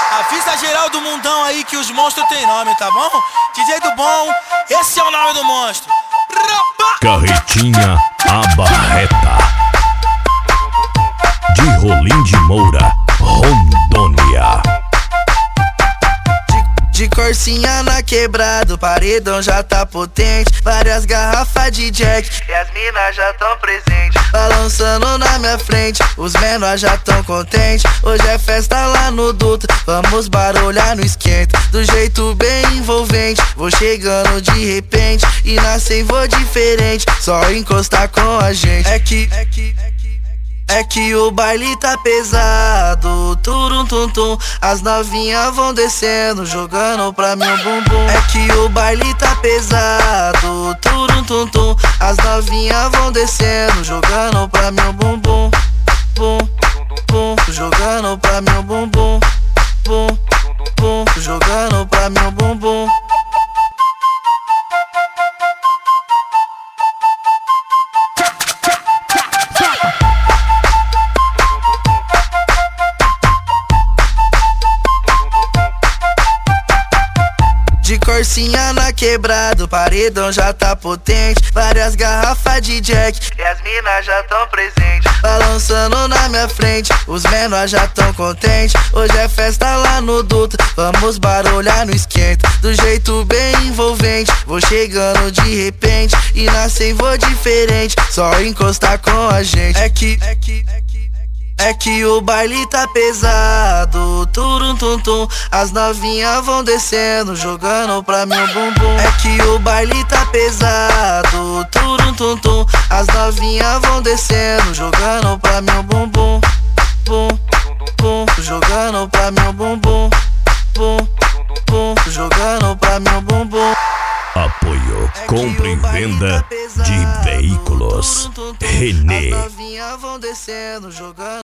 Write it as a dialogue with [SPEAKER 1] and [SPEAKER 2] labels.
[SPEAKER 1] Avisa geral do mundão aí que os monstros têm nome, tá bom? DJ do bom, esse é o nome do monstro.
[SPEAKER 2] Carretinha Abarreta, de Rolim de Moura, Rondônia.
[SPEAKER 3] De corsinha na quebrada, o paredão já tá potente. Várias garrafas de Jack e as minas já tão presentes. Balançando na minha frente, os menores já tão contentes. Hoje é festa lá no Dutra, vamos barulhar no esquenta. Do jeito bem envolvente, vou chegando de repente. E nascem vou diferente, só encostar com a gente. É que o baile tá pesado, turum tum tum. As novinhas vão descendo, jogando pra mim o bumbum. É que o baile tá pesado, turum tum tum. As novinhas vão descendo, jogando pra mim o bumbum. Bum, bum, jogando pra mim o bumbum. Bum, bum, jogando pra mim o bumbum. De corsinha na quebrada, o paredão já tá potente. Várias garrafas de Jack e as minas já tão presentes. Balançando na minha frente, os menores já tão contentes. Hoje é festa lá no Dutra, vamos barulhar no esquenta. Do jeito bem envolvente, vou chegando de repente. E nascem vou diferente, só encostar com a gente. É que o baile tá pesado, turum tum tum. As novinhas vão descendo, jogando pra mim o bumbum. É que o baile tá pesado, turum tum tum. As novinhas vão descendo, jogando pra mim o bumbum. Bum, bum, jogando pra mim o bumbum. Bum, bum, jogando pra mim o bumbum.
[SPEAKER 2] Apoio, compra e venda de veículos Renê.
[SPEAKER 3] As novinhas vão descendo, jogando